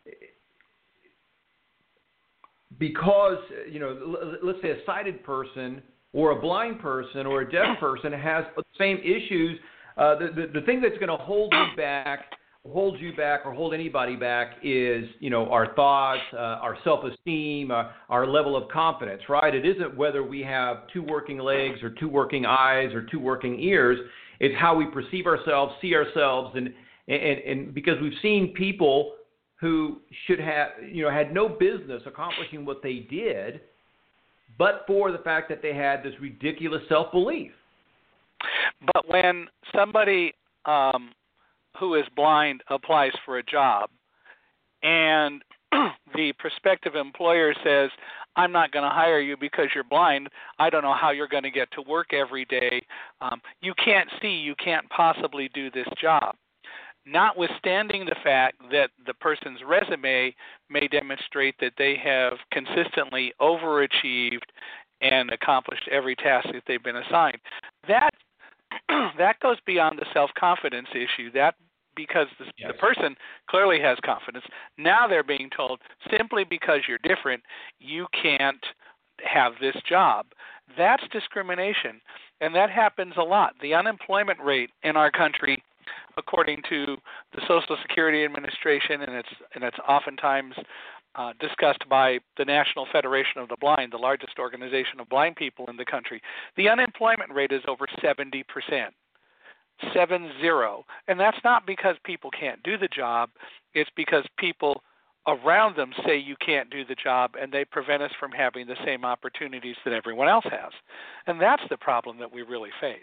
because, you know, let's say a sighted person or a blind person or a deaf person has the same issues, uh, the, the, the thing that's going to hold you back, hold you back or hold anybody back is, you know, our thoughts, uh, our self-esteem, uh, our level of confidence, right? It isn't whether we have two working legs or two working eyes or two working ears. It's how we perceive ourselves, see ourselves, and And, and because we've seen people who should have, you know, had no business accomplishing what they did, but for the fact that they had this ridiculous self-belief. But when somebody um, who is blind applies for a job and the prospective employer says, I'm not going to hire you because you're blind. I don't know how you're going to get to work every day. Um, you can't see. You can't possibly do this job. Notwithstanding the fact that the person's resume may demonstrate that they have consistently overachieved and accomplished every task that they've been assigned. That that goes beyond the self-confidence issue. That because the, yes. the person clearly has confidence. Now they're being told, simply because you're different, you can't have this job. That's discrimination, and that happens a lot. The unemployment rate in our country, according to the Social Security Administration, and it's and it's oftentimes uh, discussed by the National Federation of the Blind, the largest organization of blind people in the country, the unemployment rate is over seventy percent. Seven zero. And that's not because people can't do the job. It's because people around them say you can't do the job, and they prevent us from having the same opportunities that everyone else has. And that's the problem that we really face.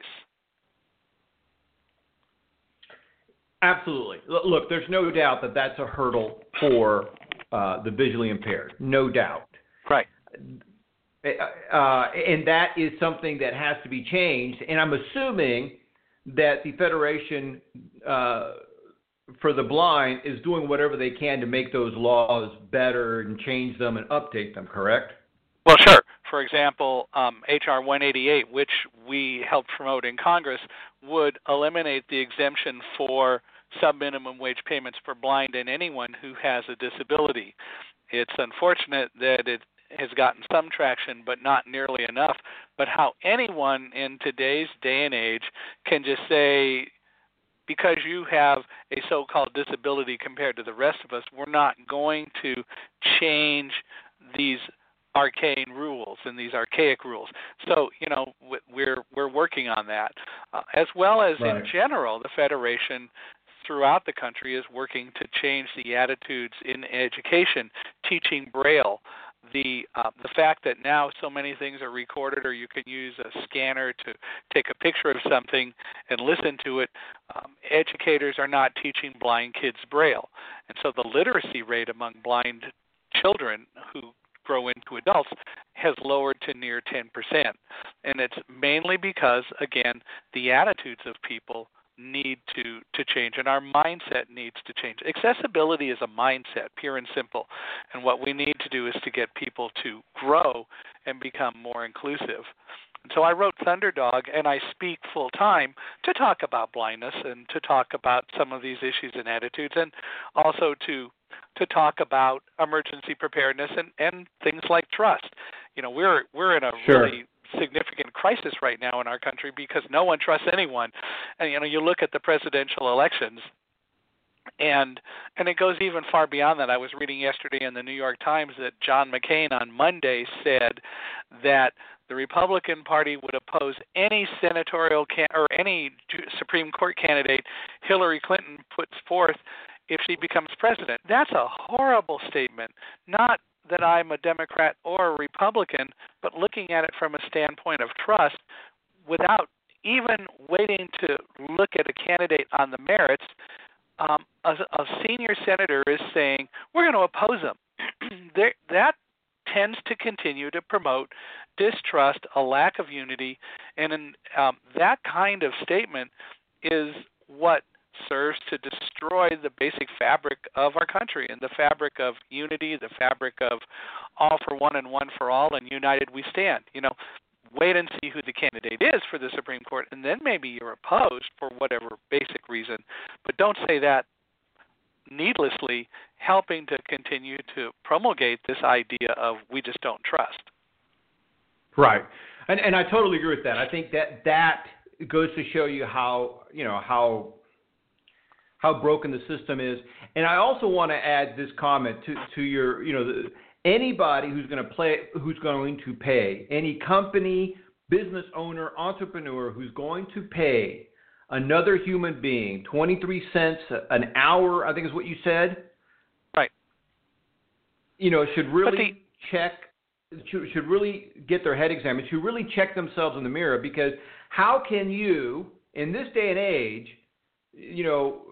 Absolutely. Look, there's no doubt that that's a hurdle for uh, the visually impaired. No doubt. Right. Uh, and that is something that has to be changed. And I'm assuming that the Federation uh, for the Blind is doing whatever they can to make those laws better and change them and update them, correct? Well, sure. For example, um, H R one eighty-eight, which we helped promote in Congress, would eliminate the exemption for sub-minimum wage payments for blind and anyone who has a disability. It's unfortunate that it has gotten some traction, but not nearly enough. But how anyone in today's day and age can just say, because you have a so-called disability compared to the rest of us, we're not going to change these arcane rules and these archaic rules. So, you know, we're we're working on that. Uh, as well as right. in general, the Federation throughout the country is working to change the attitudes in education, teaching Braille. The uh, the fact that now so many things are recorded, or you can use a scanner to take a picture of something and listen to it, um, educators are not teaching blind kids Braille. And so the literacy rate among blind children who grow into adults has lowered to near ten percent. And it's mainly because, again, the attitudes of people need to, to change, and our mindset needs to change. Accessibility is a mindset, pure and simple, and what we need to do is to get people to grow and become more inclusive. And so I wrote Thunderdog, and I speak full-time to talk about blindness and to talk about some of these issues and attitudes, and also to to talk about emergency preparedness and, and things like trust. You know, we're we're in a sure. really significant crisis right now in our country because no one trusts anyone. And, you know, you look at the presidential elections, and and it goes even far beyond that. I was reading yesterday in the New York Times that John McCain on Monday said that the Republican Party would oppose any senatorial can- or any Supreme Court candidate Hillary Clinton puts forth if she becomes president. That's a horrible statement. Not that I'm a Democrat or a Republican, but looking at it from a standpoint of trust, without even waiting to look at a candidate on the merits, um, a, a senior senator is saying, we're going to oppose them. there, that tends to continue to promote distrust, a lack of unity, and in, um, that kind of statement is what serves to destroy the basic fabric of our country and the fabric of unity, the fabric of all for one and one for all, and united we stand. You know, wait and see who the candidate is for the Supreme Court, and then maybe you're opposed for whatever basic reason. But don't say that needlessly, helping to continue to promulgate this idea of we just don't trust. Right. And and I totally agree with that. I think that that goes to show you how, you know, how how broken the system is. And I also want to add this comment to, to your, you know, the, anybody who's going to play, who's going to pay, any company, business owner, entrepreneur who's going to pay another human being twenty-three cents an hour, I think is what you said. Right. you know, should really the, check, should, should really get their head examined, should really check themselves in the mirror, because how can you, in this day and age, you know,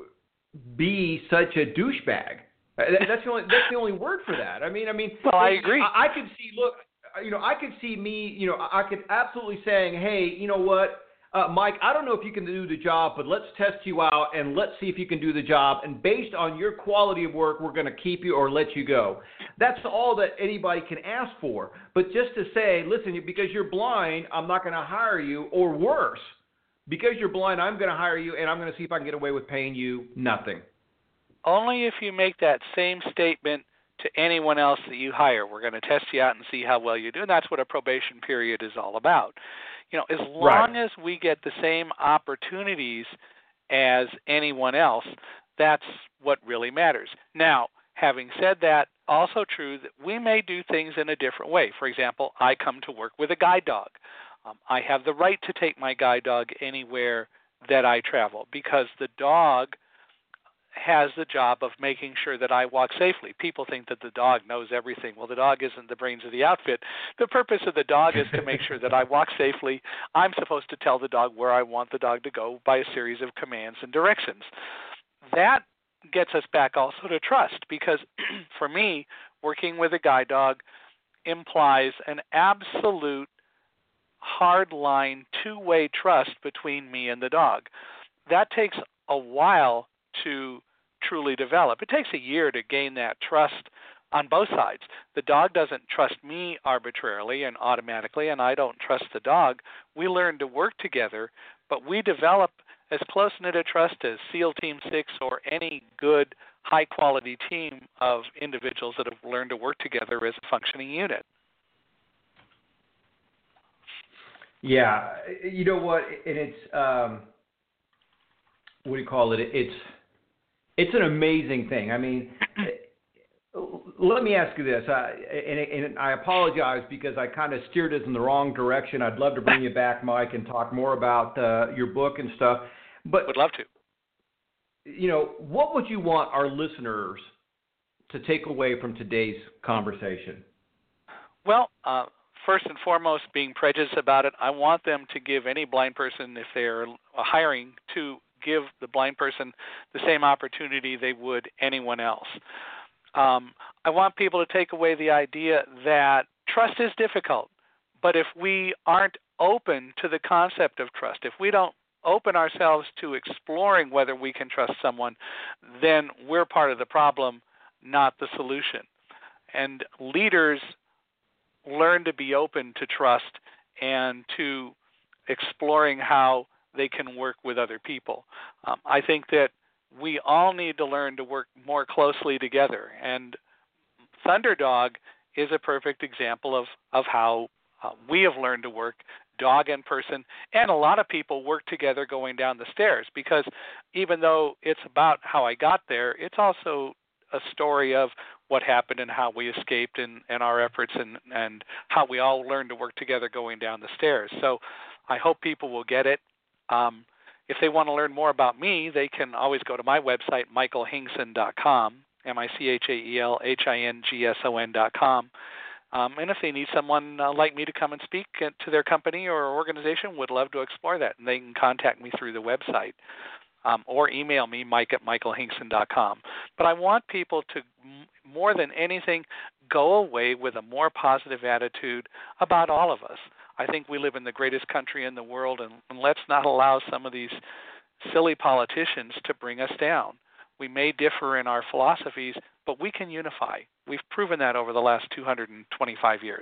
be such a douchebag? That's the only that's the only word for that. I mean, I mean. Well, I agree. I, I could see. Look, you know, I could see me. You know, I could absolutely saying, hey, you know what, uh, Mike, I don't know if you can do the job, but let's test you out and let's see if you can do the job. And based on your quality of work, we're going to keep you or let you go. That's all that anybody can ask for. But just to say, listen, because you're blind, I'm not going to hire you, or worse, because you're blind, I'm going to hire you, and I'm going to see if I can get away with paying you nothing. Only if you make that same statement to anyone else that you hire. We're going to test you out and see how well you do, and that's what a probation period is all about. You know, as long right. as we get the same opportunities as anyone else, that's what really matters. Now, having said that, also true that we may do things in a different way. For example, I come to work with a guide dog. Um, I have the right to take my guide dog anywhere that I travel because the dog has the job of making sure that I walk safely. People think that the dog knows everything. Well, the dog isn't the brains of the outfit. The purpose of the dog is to make sure that I walk safely. I'm supposed to tell the dog where I want the dog to go by a series of commands and directions. That gets us back also to trust, because for me, working with a guide dog implies an absolute hard-line two-way trust between me and the dog. That takes a while to truly develop. It takes a year to gain that trust on both sides. The dog doesn't trust me arbitrarily and automatically, and I don't trust the dog. We learn to work together, but we develop as close-knit a trust as SEAL Team six or any good, high-quality team of individuals that have learned to work together as a functioning unit. Yeah, you know what, and it's, um, what do you call it, it's, It's an amazing thing. I mean, let me ask you this, uh, and, and I apologize because I kind of steered us in the wrong direction. I'd love to bring you back, Mike, and talk more about uh, your book and stuff. But would love to. You know, what would you want our listeners to take away from today's conversation? Well, uh, first and foremost, being prejudiced about it, I want them to give any blind person, if they're hiring, to give the blind person the same opportunity they would anyone else. Um, I want people to take away the idea that trust is difficult, but if we aren't open to the concept of trust, if we don't open ourselves to exploring whether we can trust someone, then we're part of the problem, not the solution. And leaders learn to be open to trust and to exploring how they can work with other people. Um, I think that we all need to learn to work more closely together, and Thunderdog is a perfect example of, of how uh, we have learned to work, dog and person, and a lot of people work together going down the stairs, because even though it's about how I got there, it's also a story of what happened and how we escaped and, and our efforts and, and how we all learned to work together going down the stairs. So I hope people will get it. Um, if they want to learn more about me, they can always go to my website, michael hingson dot com, M I C H A E L H I N G S O N dot com. Um, and if they need someone uh, like me to come and speak to their company or organization, would love to explore that. And they can contact me through the website um, or email me, mike at michael hingson dot com. But I want people to, m- more than anything, go away with a more positive attitude about all of us. I think we live in the greatest country in the world, and, and let's not allow some of these silly politicians to bring us down. We may differ in our philosophies, but we can unify. We've proven that over the last two hundred twenty-five years.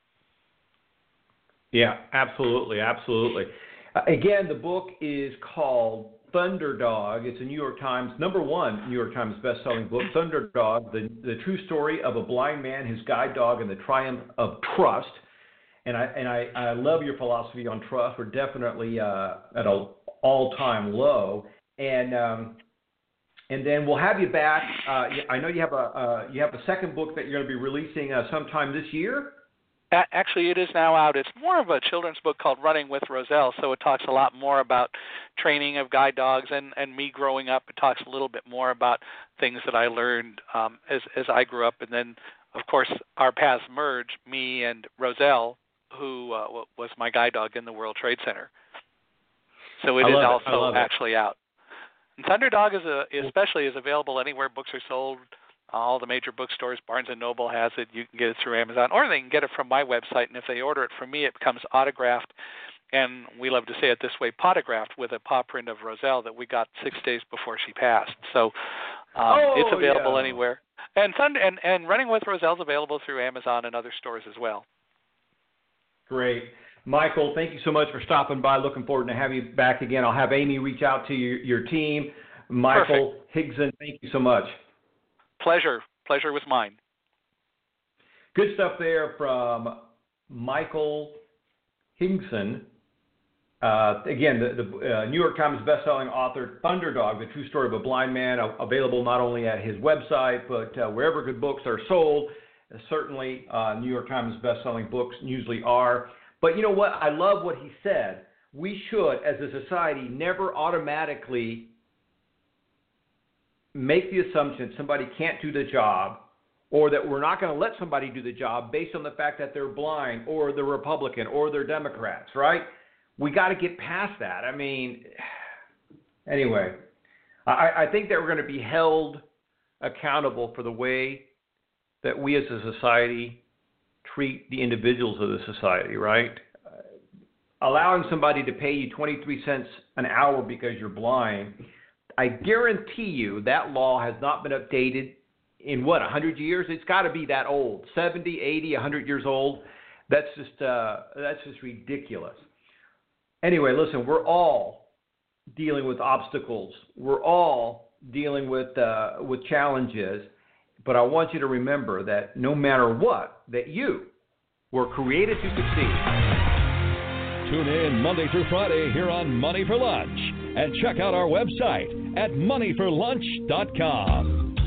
Yeah, absolutely, absolutely. Uh, again, the book is called Thunderdog. It's a New York Times, number one New York Times best-selling book, Thunderdog, the, the true story of a blind man, his guide dog, and the triumph of trust. And I and I, I love your philosophy on trust. We're definitely uh, at an all-time low. And um, and then we'll have you back. Uh, I know you have a uh, you have a second book that you're going to be releasing uh, sometime this year. Actually, it is now out. It's more of a children's book called Running with Roselle, so it talks a lot more about training of guide dogs and, and me growing up. It talks a little bit more about things that I learned um, as as I grew up, and then of course, our paths merged, me and Roselle, who uh, was my guide dog in the World Trade Center. So it I is love it. I also love it. actually out. And Thunderdog is a, especially is available anywhere books are sold. All the major bookstores, Barnes and Noble has it. You can get it through Amazon, or they can get it from my website. And if they order it from me, it becomes autographed. And we love to say it this way, potographed, with a paw print of Roselle that we got six days before she passed. So um, oh, it's available yeah. anywhere. And, Thunder, and and Running with Roselle is available through Amazon and other stores as well. Great. Michael, thank you so much for stopping by. Looking forward to having you back again. I'll have Amy reach out to your, your team. Michael Perfect. Higson, thank you so much. Pleasure. Pleasure was mine. Good stuff there from Michael Higson. Uh, again, the, the uh, New York Times bestselling author, Thunderdog, The True Story of a Blind Man, uh, available not only at his website, but uh, wherever good books are sold. Uh, certainly, uh, New York Times bestselling books usually are. But you know what? I love what he said. We should, as a society, never automatically make the assumption somebody can't do the job, or that we're not going to let somebody do the job based on the fact that they're blind or they're Republican or they're Democrats, right? We got to get past that. I mean, anyway, I, I think that we're going to be held accountable for the way that we as a society treat the individuals of the society, right? Uh, allowing somebody to pay you twenty-three cents an hour because you're blind, I guarantee you that law has not been updated in, what, one hundred years? It's got to be that old, seventy, eighty, one hundred years old. That's just uh, that's just ridiculous. Anyway, listen, we're all dealing with obstacles. We're all dealing with uh, with challenges. But I want you to remember that no matter what, that you were created to succeed. Tune in Monday through Friday here on Money for Lunch. And check out our website at money for lunch dot com.